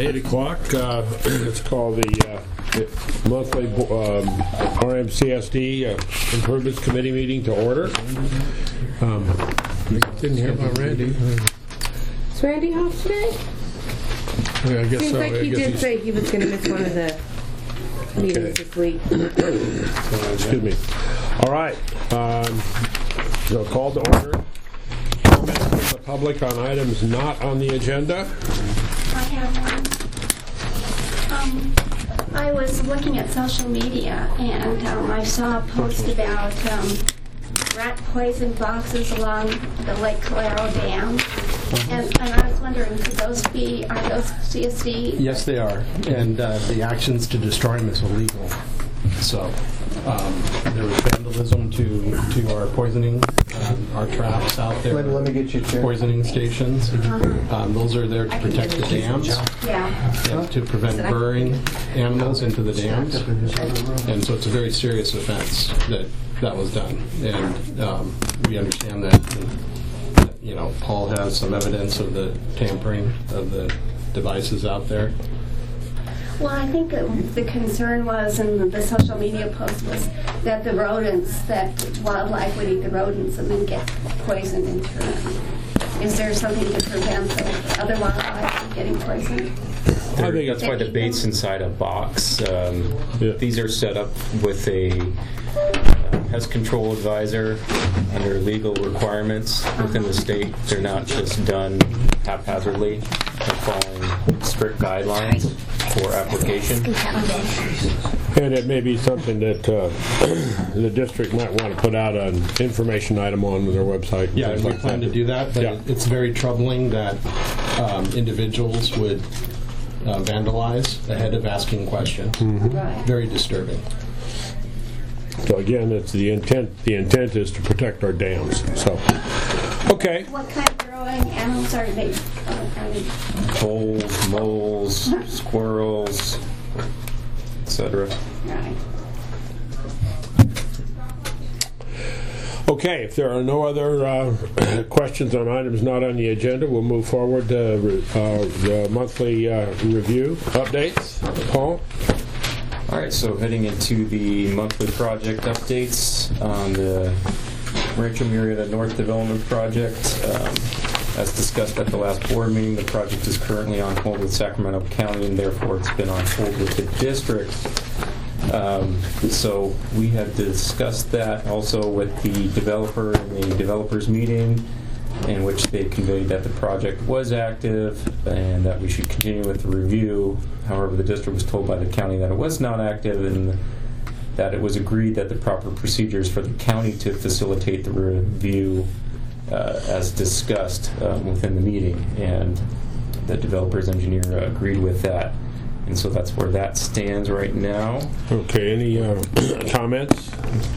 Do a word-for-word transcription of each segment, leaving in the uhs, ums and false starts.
eight o'clock. Uh, it's called the uh, monthly um, R M C S D uh, Improvements Committee meeting to order. Um, didn't hear about Randy. Is Randy off today? Yeah, I guess Seems so. like I he guess did he's... say he was going to miss one of the meetings Okay. this week. Excuse me. All right. Um, so called to order. Comments from the public on items not on the agenda. I have one. Um, I was looking at social media and um, I saw a post about um, rat poison boxes along the Lake Calero Dam. And, and I was wondering, could those be, are those C S D? Yes, they are. And uh, the actions to destroy them is illegal. So um, there was vandalism to to our poisoning, um, our traps out there. Let, let me get you a chair. Poisoning stations. Uh-huh. Um, those are there to protect the dams. Yeah. And to prevent burying animals into the dams. And so it's a very serious offense that that was done. And um, we understand that, that, you know, Paul has some evidence of the tampering of the devices out there. Well, I think that the concern was, and the, the social media post was, that the rodents, that wildlife would eat the rodents and then get poisoned in turn. Is there something to prevent the other wildlife from getting poisoned? I think That's why the bait's inside a box. Um, Yeah. These are set up with a uh, pest control advisor under legal requirements within the state. They're not just done haphazardly. They're following strict guidelines for application. And it may be something that uh, the district might want to put out an information item on their website. Yeah, things we like plan that. to do that, but Yeah. it's very troubling that um, individuals would uh, vandalize ahead of asking questions. Right. Very disturbing. So again, it's the intent. The intent is to protect our dams. So, okay. What kind of growing animals are they? Uh, are they Voles, moles, squirrels, et cetera. right. Okay, if there are no other uh, questions on items not on the agenda, we'll move forward to re- uh, the monthly uh, review updates. Paul? All right, so heading into the monthly project updates on the Rancho Murrieta North Development Project. Um, as discussed at the last board meeting, the project is currently on hold with Sacramento County, and therefore it's been on hold with the district. Um, so we have discussed that also with the developer in the developers meeting, in which they conveyed that the project was active and that we should continue with the review. However, the district was told by the county that it was not active and that it was agreed that the proper procedures for the county to facilitate the review uh, as discussed um, within the meeting, and the developer's engineer uh, agreed with that. And so that's where that stands right now. Okay, any uh, comments?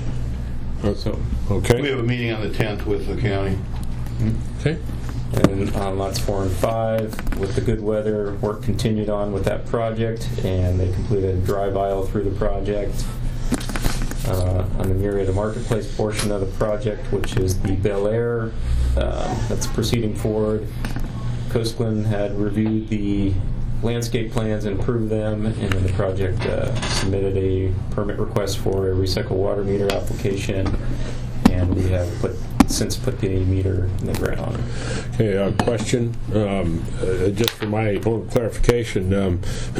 So, Okay. We have a meeting on the tenth with the county. Okay. and on lots four and five, with the good weather, work continued on with that project, and they completed a drive aisle through the project. Uh, on the Murrieta Marketplace portion of the project, which is the Bel Air, um, that's proceeding forward. Coastland had reviewed the landscape plans and approved them, and then the project uh, submitted a permit request for a recycled water meter application, and we have put since put the meter in the ground. Okay, a question, um, uh, just for my own clarification. Um,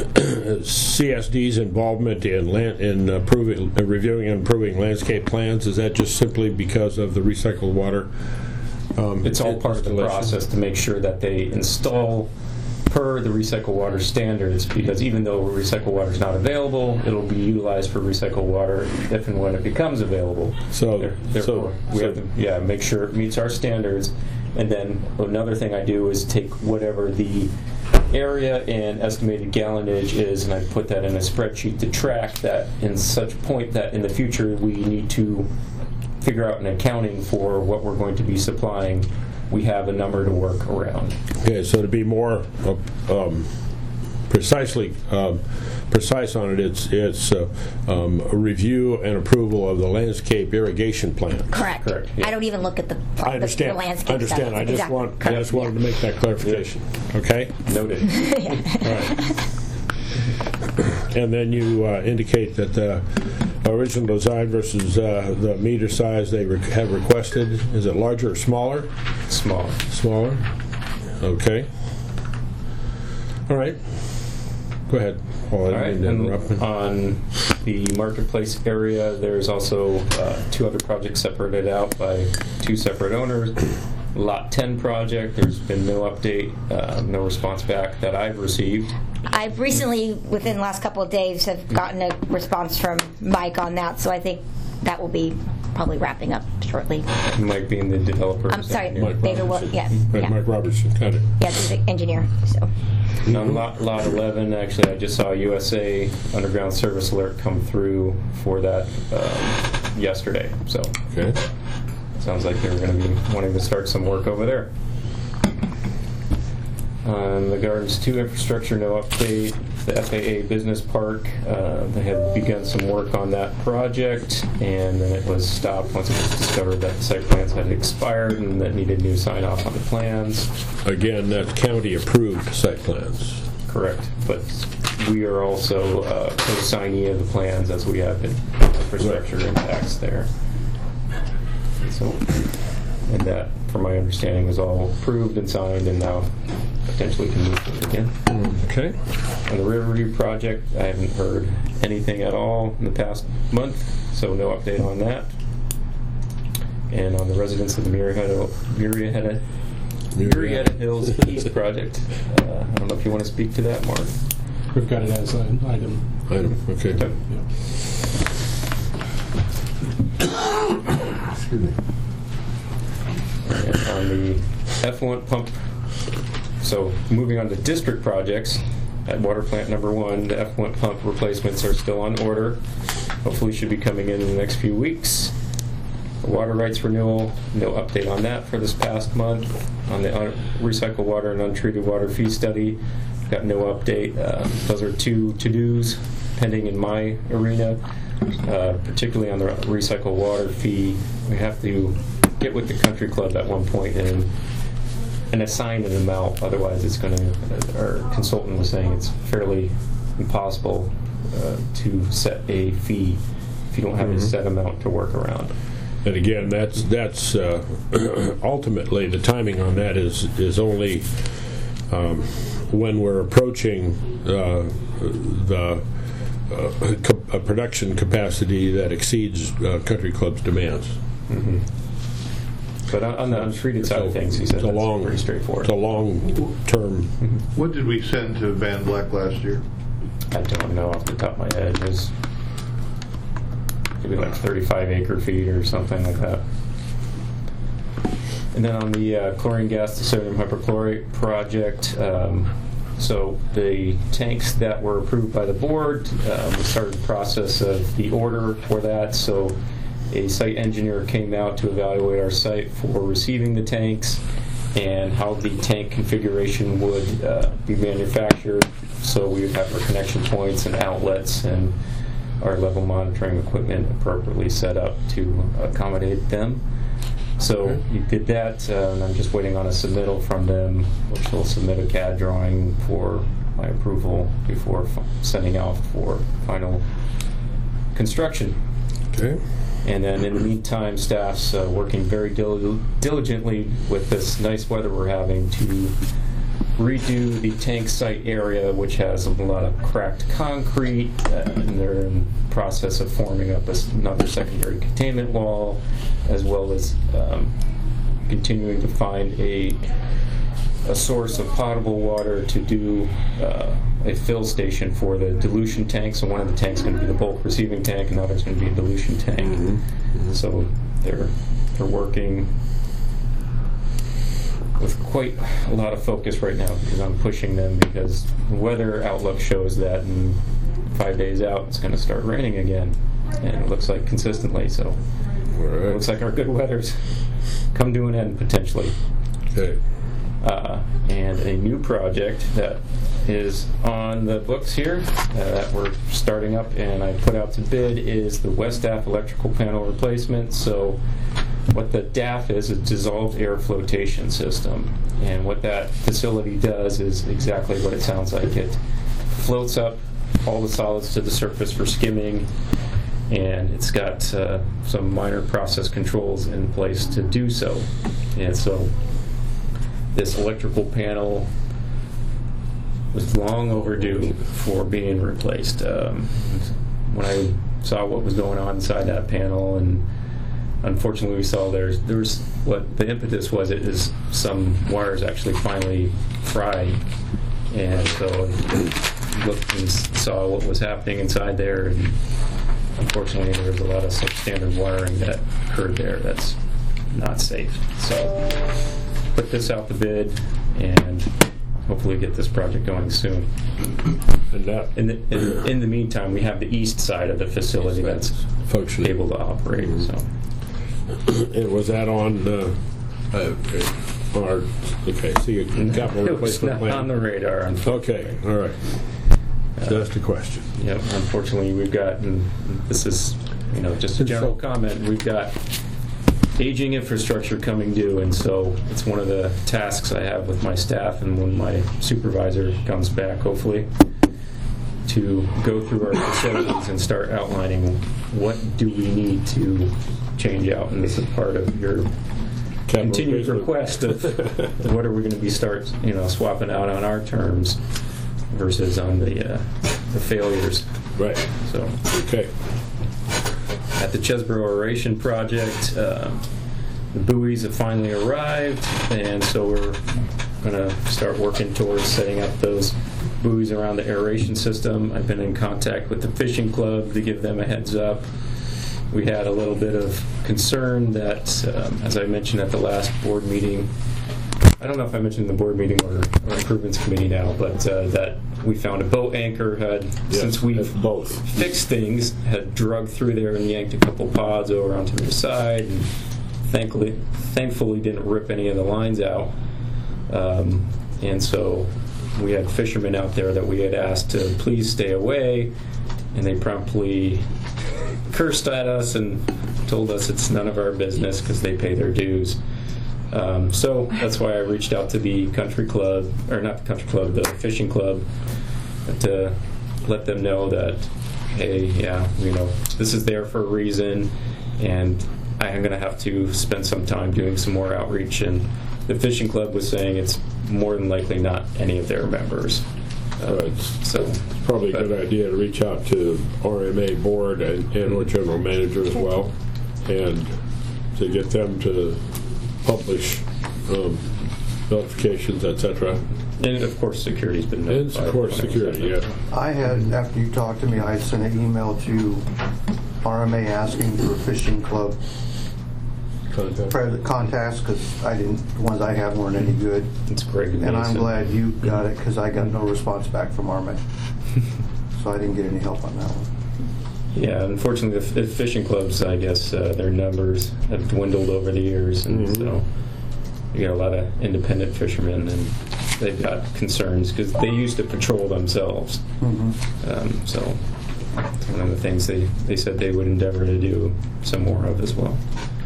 C S D's involvement in land, in approving, uh, reviewing and approving landscape plans, is that just simply because of the recycled water? Um, It's all part of the installation? process to make sure that they install per the recycled water standards, because even though recycled water is not available, it'll be utilized for recycled water if and when it becomes available. So, There- Therefore, so, we so have to yeah, make sure it meets our standards. And then another thing I do is take whatever the area and estimated gallonage is, and I put that in a spreadsheet to track that in such point that in the future we need to figure out an accounting for what we're going to be supplying. We have a number to work around. okay, so to be more uh, um, precisely um, precise on it, it's it's uh, um, a review and approval of the landscape irrigation plan. Correct. Correct, yeah. I don't even look at the, I understand. the, the landscape I understand. stuff. I just Exactly. want. I Correct. just wanted to make that clarification. Okay. Noted. All right. And then you uh, indicate that the original design versus uh, the meter size they re- have requested, is it larger or smaller? Small. Smaller. Okay. All right. Go ahead, Paul. I All didn't right, mean to and interrupt. on the marketplace area, there's also uh, two other projects separated out by two separate owners. Lot ten project, there's been no update, uh, no response back that I've received. I've recently, within the last couple of days, have gotten a response from Mike on that, so I think that will be probably wrapping up shortly. Mike being the developer. I'm sorry, Mike David. Will, Robertson. yeah, Right, yeah, Mike Robertson, got it. yeah, he's the engineer. So And on lot, lot eleven, actually, I just saw a U S A Underground Service alert come through for that um, yesterday. So Okay. sounds like they're going to be wanting to start some work over there. On the Gardens two infrastructure, no update. The F A A Business Park, uh, they had begun some work on that project, and then it was stopped once it was discovered that the site plans had expired and that needed new sign-off on the plans. Again, that's county-approved site plans. Correct. But we are also uh, co-signee of the plans as we have been infrastructure impacts there. And so, and that, from my understanding, was all approved and signed and now potentially can move forward again. Okay. On the Riverview project, I haven't heard anything at all in the past month, so no update on that. And on the residents of the Murrieta, Murrieta, Murrieta Hills East project, uh, I don't know if you want to speak to that, Mark. We've got it as an item. Item. Okay. Okay. Excuse me. And on the effluent pump, so moving on to district projects, at water plant number one, the effluent pump replacements are still on order. Hopefully should be coming in in the next few weeks. The water rights renewal, no update on that for this past month. On the un- recycled water and untreated water fee study, got no update. Uh, those are two to-dos pending in my arena, uh, particularly on the recycled water fee. We have to get with the country club at one point and and assign an amount. Otherwise, it's going to. Our consultant was saying it's fairly impossible uh, to set a fee if you don't have Mm-hmm. a set amount to work around. And again, that's that's uh, ultimately the timing on that is is only um, when we're approaching uh, the uh, co- a production capacity that exceeds uh, country club's demands. Mm-hmm. But on, on the untreated side of things, he said it's a that's long, pretty straightforward. It's a long-term. What did we send to Van Black last year? I don't know off the top of my head. It was maybe like thirty-five acre feet or something like that. And then on the uh, chlorine gas to sodium hypochlorite project, um, so the tanks that were approved by the board, um, we started the process of the order for that. So a site engineer came out to evaluate our site for receiving the tanks and how the tank configuration would uh, be manufactured. So we would have our connection points and outlets and our level monitoring equipment appropriately set up to accommodate them. So you did that, uh, and I'm just waiting on a submittal from them, which will submit a C A D drawing for my approval before f- sending out for final construction. Okay. And then in the meantime, staff's uh, working very dil- diligently with this nice weather we're having to redo the tank site area, which has a lot of cracked concrete, uh, and they're in the process of forming up a, another secondary containment wall, as well as um, continuing to find a a source of potable water to do uh, a fill station for the dilution tank. So one of the tanks is going to be the bulk receiving tank, and the other is going to be a dilution tank. Mm-hmm. Mm-hmm. So they're they're working with quite a lot of focus right now because I'm pushing them because the weather outlook shows that in five days out it's going to start raining again, and it looks like consistently. So All it right. looks like our good weather's come to an end potentially. Okay. uh, and a new project that is on the books here uh, that we're starting up and I put out to bid is the West D A F electrical panel replacement. So what the D A F is, a dissolved air flotation system. And what that facility does is exactly what it sounds like. It floats up all the solids to the surface for skimming, and it's got uh, some minor process controls in place to do so. And so this electrical panel was long overdue for being replaced. Um, when I saw what was going on inside that panel, and unfortunately we saw there's there was what the impetus was, it is some wires actually finally fried, and so I looked and saw what was happening inside there, and unfortunately there was a lot of substandard wiring that occurred there that's not safe. So put this out to bid and hopefully get this project going soon. And that In the, in, in the meantime, we have the east side of the facility that's functioning. able to operate. So And was that on uh, uh, our, okay, so you capital it was replacement not plan? on the radar. Unfortunately. Okay, all right. Just a question. Yep. Unfortunately, we've got, and this is, you know, just a general comment. We've got aging infrastructure coming due, and so it's one of the tasks I have with my staff and when my supervisor comes back, hopefully, to go through our facilities and start outlining what do we need to change out. And this is part of your Capital continued replacement. request of what are we going to be start, you know, swapping out on our terms versus on the uh, the failures. Right. So Okay. at the Chesborough Aeration Project, uh, the buoys have finally arrived, and so we're going to start working towards setting up those buoys around the aeration system. I've been in contact with the fishing club to give them a heads up. We had a little bit of concern that, um, as I mentioned at the last board meeting, I don't know if I mentioned in the board meeting or, or improvements committee now, but uh, that we found a boat anchor had, Yes, since we've both. fixed things, had drug through there and yanked a couple pods over onto the side, and thankfully, thankfully didn't rip any of the lines out. Um, and so we had fishermen out there that we had asked to please stay away, and they promptly cursed at us and told us it's none of our business because they pay their dues. Um, so that's why I reached out to the country club, or not the country club, the fishing club, to let them know that, hey, yeah, you know, this is there for a reason, and I am going to have to spend some time doing some more outreach. And the fishing club was saying it's more than likely not any of their members. Uh, Right. So It's probably a but- good idea to reach out to R M A board and, and or general manager as well, and to get them to publish um, notifications, et cetera. And of course, security's been And notified. of course, security, yeah. I had, after you talked to me, I sent an email to R M A asking for a fishing club private contacts because I didn't, the ones I had weren't any good. It's Greg And I'm Mason. glad you got it because I got no response back from R M A. So I didn't get any help on that one. Yeah, unfortunately, the f- fishing clubs, I guess, uh, their numbers have dwindled over the years, and Mhm. so you got a lot of independent fishermen, and they've got concerns because they used to patrol themselves. Mm-hmm. Um, so it's one of the things they, they said they would endeavor to do some more of as well.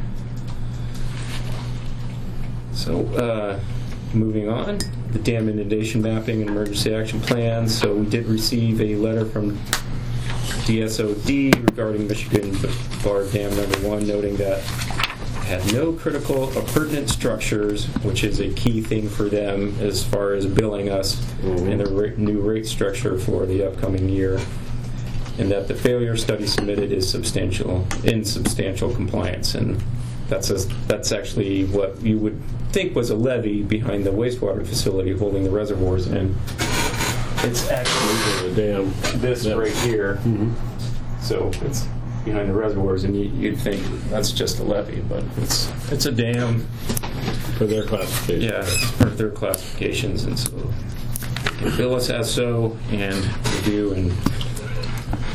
So, uh, moving on, the dam inundation mapping and emergency action plans. So we did receive a letter from D S O D regarding Michigan Bar Dam number one, noting that it had no critical or pertinent structures, which is a key thing for them as far as billing us Mhm. and the ra- new rate structure for the upcoming year, and that the failure study submitted is substantial, in substantial compliance. And that's a, that's actually what you would think was a levee behind the wastewater facility holding the reservoirs in. It's actually The dam. this Yeah. right here. So it's behind the reservoirs, and you, you'd think that's just a levee, but it's it's a dam. For their classification. Yeah, it's part of their classifications, and so they bill us as so and review and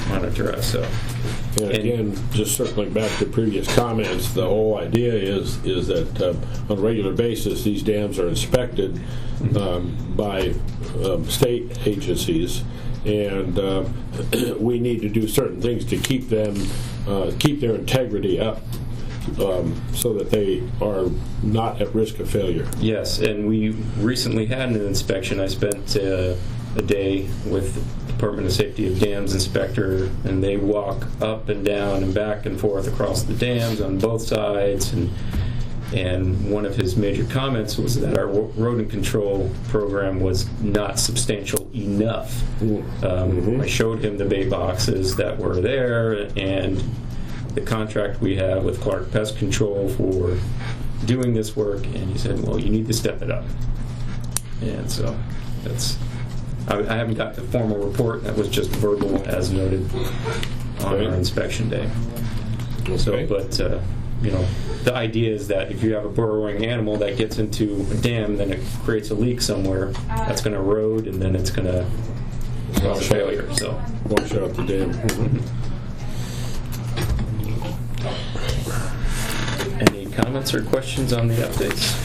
monitor us. So, And again, just circling back to previous comments, the whole idea is is that uh, on a regular basis, these dams are inspected um, by um, state agencies, and uh, we need to do certain things to keep them, uh, keep their integrity up, um, so that they are not at risk of failure. yes, and we recently had an inspection. I spent uh, a day with the Department of Safety of Dams inspector, and they walk up and down and back and forth across the dams on both sides. And and one of his major comments was that our rodent control program was not substantial enough. Um, mm-hmm. I showed him the bait boxes that were there and the contract we have with Clark Pest Control for doing this work, and he said, well, you need to step it up. And so that's, I, I haven't got the formal report. That was just verbal, as noted on our inspection day. Okay. So, but, uh, you know, the idea is that if you have a burrowing animal that gets into a dam, then it creates a leak somewhere, that's going to erode, and then it's going to cause a failure. So, Wash out the dam. Mm-hmm. Any comments or questions on the updates?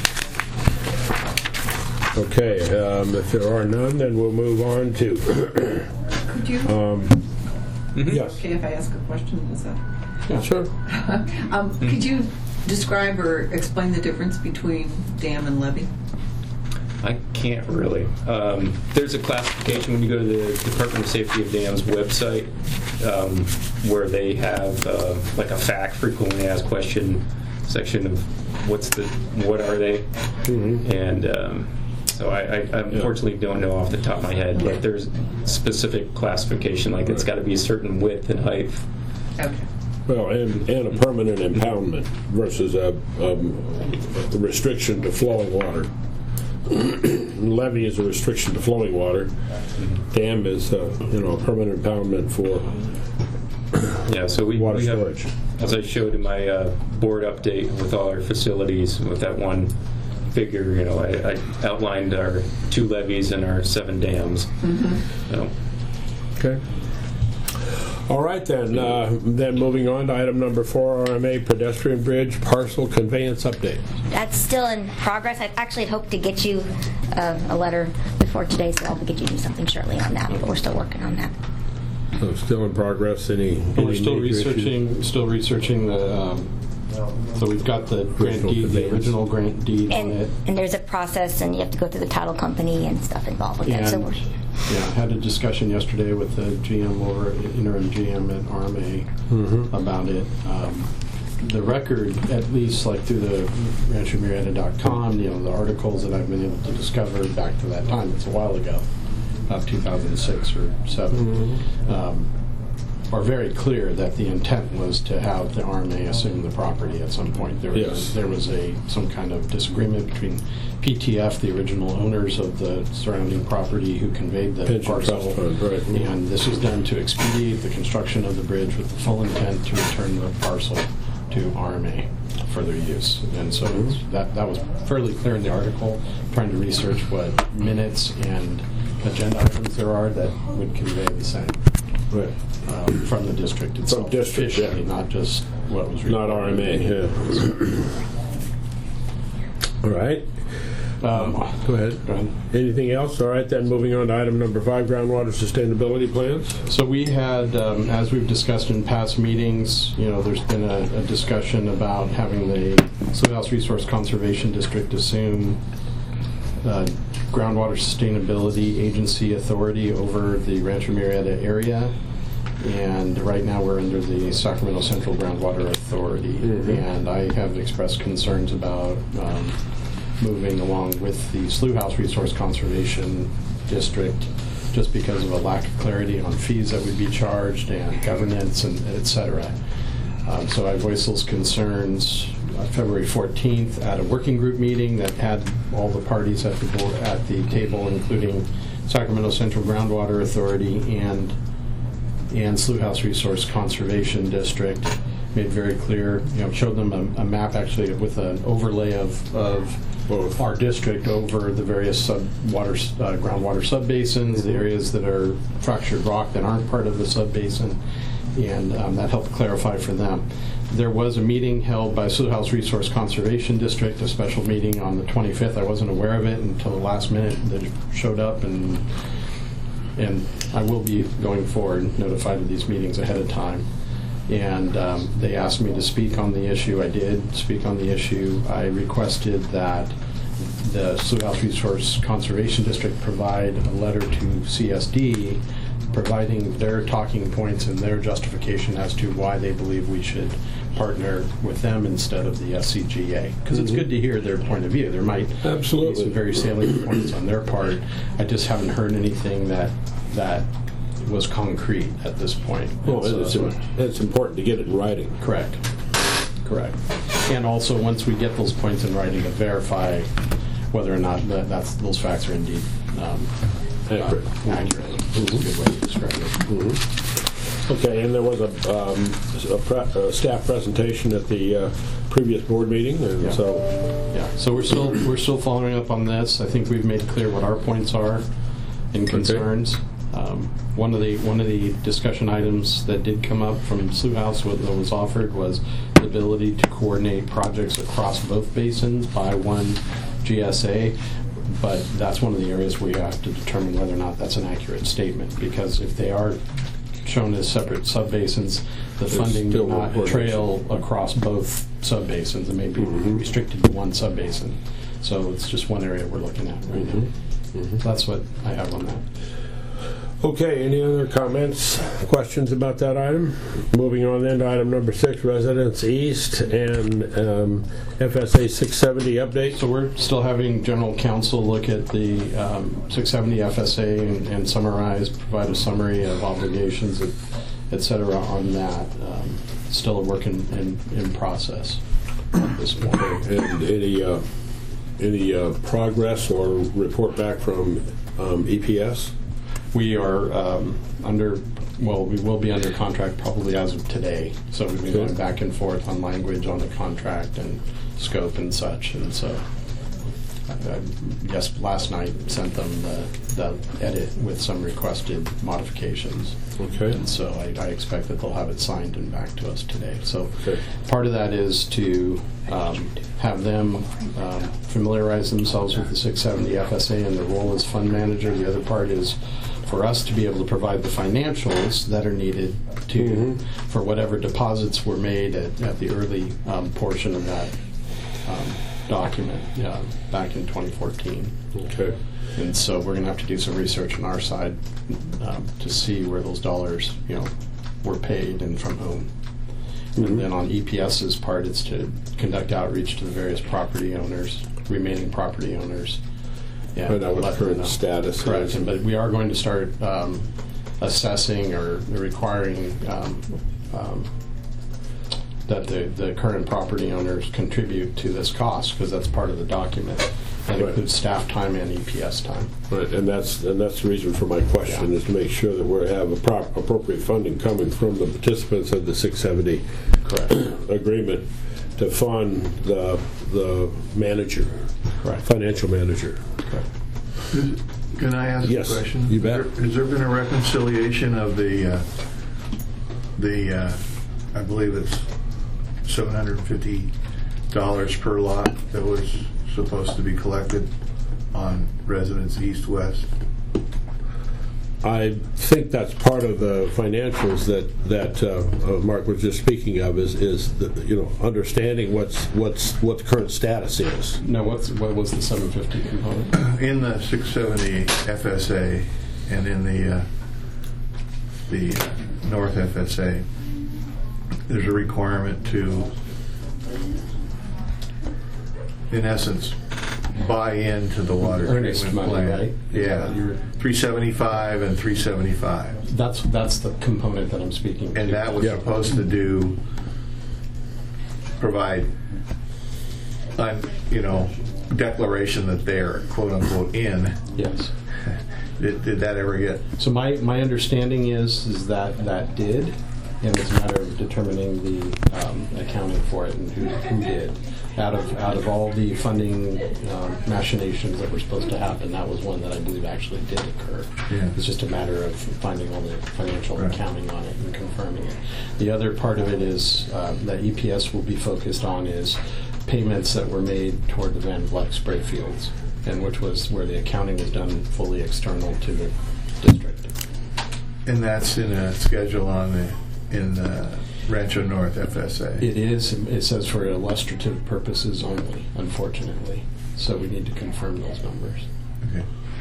Okay, um, if there are none, then we'll move on to. Could you? um, Mm-hmm. Yes. Okay, if I ask a question, is that? Yeah, sure. um, Mm-hmm. Could you describe or explain the difference between dam and levee? I can't really. Um, there's a classification when you go to the Department of Safety of Dams website, um, where they have uh, like a fact frequently asked question section of what's the what are they, Mm-hmm. and um, so I, I unfortunately don't know off the top of my head, but there's specific classification, like it's got to be a certain width and height. Okay. Well, and, and a permanent impoundment versus a, um, a restriction to flowing water. Levee is a restriction to flowing water. Dam is, uh, you know, a permanent impoundment for Yeah, so we, water we have, storage. as I showed in my uh, board update with all our facilities, with that one figure, you know, I, I outlined our two levees and our seven dams. Mm-hmm. So. Okay. All right, then. Uh, then moving on to item number four, R M A pedestrian bridge parcel conveyance update. That's still in progress. I actually had hoped to get you uh, a letter before today, so I'll get you something shortly on that, but we're still working on that. So still in progress. Any? We're any still major researching. issues? Still researching the. Um, so we've got the grant Original deed, the conveyance. original grant deed on And, it. and there's a process, and you have to go through the title company and stuff involved with that. So And, we're, yeah, had a discussion yesterday with the G M over interim G M at R M A Mm-hmm. about it. Um, the record, at least like through the rancho murrieta dot com, you know, the articles that I've been able to discover back to that time, it's a while ago, about two thousand six or seven, Mm-hmm. um, are very clear that the intent was to have the R M A assume the property at some point. There was, Yes. there was a some kind of disagreement between P T F, the original owners of the surrounding property, who conveyed the Pension parcel. trust fund, right. And this was done to expedite the construction of the bridge with the full intent to return the parcel to R M A for their use. And so Mm-hmm. that that was fairly clear in the article, trying to research what minutes and agenda items there are that would convey the same. Right. Um, from the district itself, district, officially, yeah. not just what was Not R M A. Yeah. All right. Um, Go ahead. go ahead. Anything else? All right, then moving on to item number five, groundwater sustainability plans. So we had, um, as we've discussed in past meetings, you know, there's been a, a discussion about having the Slough House Resource Conservation District assume uh, groundwater sustainability agency authority over the Rancho Murrieta area. And right now we're under the Sacramento Central Groundwater Authority. Mm-hmm. And I have expressed concerns about um, moving along with the Slough House Resource Conservation District, just because of a lack of clarity on fees that would be charged and governance and et cetera. Um, so I voiced those concerns uh, February fourteenth at a working group meeting that had all the parties at the board, at the table, including Sacramento Central Groundwater Authority and and Slough House Resource Conservation District. Made very clear, you know, showed them a, a map actually with an overlay of, of Both. our district over the various sub water, uh, groundwater subbasins, the areas that are fractured rock that aren't part of the subbasin, and um, that helped clarify for them. There was a meeting held by Sioux House Resource Conservation District, a special meeting on the twenty-fifth. I wasn't aware of it until the last minute that it showed up, and and I will be going forward notified of these meetings ahead of time. And um, they asked me to speak on the issue. I did speak on the issue. I requested that the Sioux House Resource Conservation District provide a letter to C S D providing their talking points and their justification as to why they believe we should partner with them instead of the S C G A. Because it's good to hear their point of view. There might Absolutely. be some very salient points on their part. I just haven't heard anything that that was concrete at this point. Well, So it's, that's what- it's important to get it in writing. Correct. Correct. And also, once we get those points in writing, to verify whether or not that, that's those facts are indeed um, Accurate. uh, accurate. Is a good way to describe it. Okay, and there was a, um, a, pre- a staff presentation at the uh, previous board meeting, and Yeah. so Yeah. So we're still we're still following up on this. I think we've made clear what our points are and concerns. Um, one of the one of the discussion items that did come up from Sioux House what that was offered was the ability to coordinate projects across both basins by one G S A. But that's one of the areas where you have to determine whether or not that's an accurate statement, because if they are shown as separate subbasins, the It's funding still do not coordination. trail across both subbasins. It may be restricted to one subbasin. So it's just one area we're looking at right now. So that's what I have on that. Okay, any other comments, questions about that item? Moving on then to item number six, Residence East and um, F S A six seventy update. So we're still having general counsel look at the um, six seventy F S A and, and summarize, provide a summary of obligations, et, et cetera on that. Um, still a work in, in, in process at this point. And any uh, any uh, progress or report back from um, E P S? We are um, under, well, we will be under contract probably as of today. So we've been Okay. going back and forth on language on the contract and scope and such. And so, I, I guess last night sent them the, the edit with some requested modifications. Okay. And so I, I expect that they'll have it signed and back to us today. So Okay. part of that is to um, have them um, familiarize themselves with the six seventy F S A and their role as fund manager. The other part is for us to be able to provide the financials that are needed to Mhm. for whatever deposits were made at, at the early um, portion of that um, document uh, back in twenty fourteen. Okay. And so we're going to have to do some research on our side um, to see where those dollars, you know, were paid and from whom. Mhm. And then on E P S's part, it's to conduct outreach to the various property owners, remaining property owners. Yeah, Find out what let the them current know. status Correct. is. And- But we are going to start um, assessing or requiring um, um, that the, the current property owners contribute to this cost, because that's part of the document. That Right. includes staff time and E P S time. Right, and that's and that's the reason for my question Yeah. is to make sure that we have a prop, appropriate funding coming from the participants of the six seventy Correct. agreement to fund the the manager, Correct. financial manager. Correct. Can I ask Yes, a question? you bet. Has there- Has there been a reconciliation of the, uh, the, uh, I believe it's seven hundred fifty dollars per lot that was supposed to be collected on residents east-west? I think that's part of the financials that that uh, uh, Mark was just speaking of is is the, you know understanding what's what's what the current status is. No, what's what was the seven fifty component? In the six seventy F S A and in the, uh, the uh, North F S A, there's a requirement to, in essence, buy into the water Earnest treatment money, plant. right? Yeah, You're- three seventy-five and three seventy-five. That's that's the component that I'm speaking to. And that was Yeah. supposed to do, provide, un- you know, declaration that they're quote-unquote in. Yes. Did, did that ever get? So my, my understanding is is that that did, and it's a matter of determining the um, accounting for it and who, who did. Out of out of all the funding um, machinations that were supposed to happen, that was one that I believe actually did occur. Yeah. It's just a matter of finding all the financial Right. accounting on it and confirming it. The other part of it is uh, that E P S will be focused on is payments that were made toward the Van Vleck spray fields, and which was where the accounting was done fully external to the district. And that's in a schedule on the, in the Rancho North F S A. It is. It says for illustrative purposes only, unfortunately. So we need to confirm those numbers. Okay.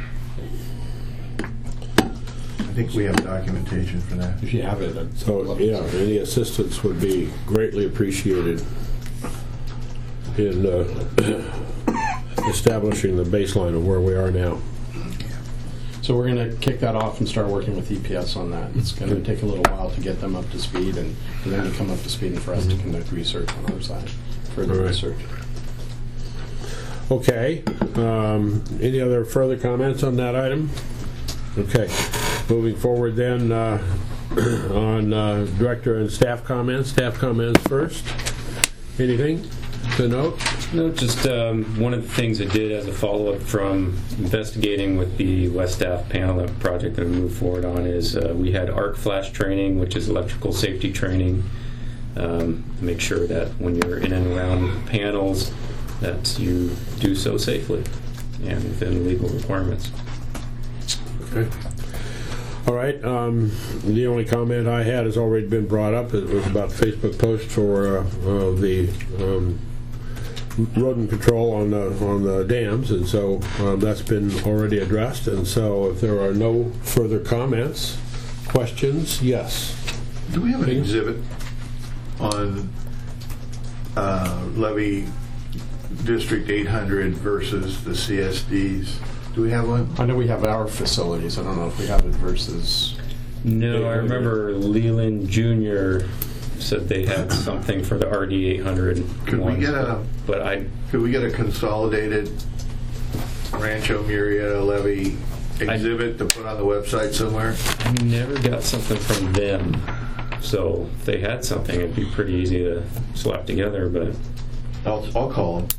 I think we have documentation for that. If you have it, I'd So, love yeah, to see it. any assistance would be greatly appreciated in uh, establishing the baseline of where we are now. So we're going to kick that off and start working with E P S on that. It's going to take a little while to get them up to speed and for them to come up to speed and for us to conduct research on our side, further All right. research. Okay. Um, any other further comments on that item? Okay. Moving forward then uh, on uh, director and staff comments. Staff comments first. Anything to note? No, just um, one of the things I did as a follow-up from investigating with the West Staff panel project that we moved forward on is uh, we had arc flash training, which is electrical safety training. Um, make sure that when you're in and around panels that you do so safely and within legal requirements. Okay. All right. Um, the only comment I had has already been brought up. It was about the Facebook post for uh, uh, the um, rodent control on the on the dams, and so um, that's been already addressed. And so, if there are no further comments, questions, yes. Do we have an exhibit on uh, levy District eight hundred versus the C S Ds? Do we have one? I know we have our facilities. I don't know if we have it versus. No, I remember Leland Junior said they had something for the R D eight hundred. Could we get a But I could we get a consolidated Rancho Murrieta levy exhibit to put on the website somewhere? never got something from them. So if they had something, it'd be pretty easy to slap together. But I'll I'll call them.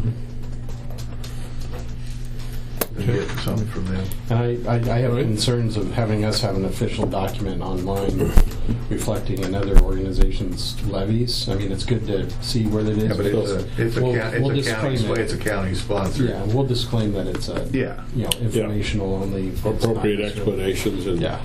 And get something from them. And I, I, I have concerns of having us have an official document online reflecting another organization's levies. I mean, it's good to see where it is. Yeah, but it's a it's a, We'll- ca- it's we'll a county disclaim it. it's a county sponsor. Yeah, we'll disclaim that it's a Yeah. you know informational only. It's not Appropriate necessarily- explanations and Yeah,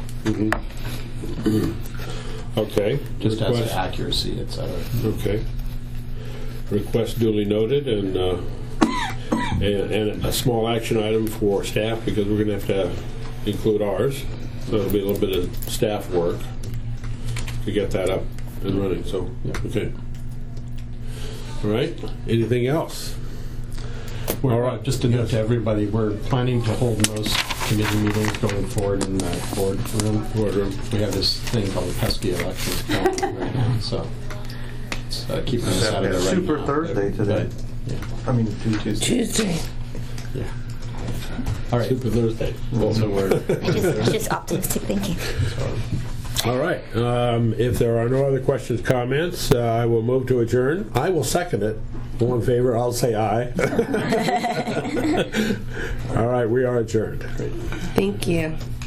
okay. just as Request- to accuracy, et cetera. Okay. Request duly noted, and, uh, and and a small action item for staff because we're going to have to include ours. So it'll be a little bit of staff work to get that up and running. So okay. All right. Anything else? We're, All uh, right. just a note Yes. to everybody, we're planning to hold most committee meetings going forward in the board room. Boardroom. We have this thing called the pesky elections going right now, so it's uh, keeping us out of the right Super now. Thursday today. Yeah. I mean, Tuesday. Tuesday. Yeah. All right. Super Thursday. So we're It's just, it's just optimistic thinking. All right. Um, if there are no other questions, comments, uh, I will move to adjourn. I will second it. All in favor, I'll say aye. All right, we are adjourned. Thank you.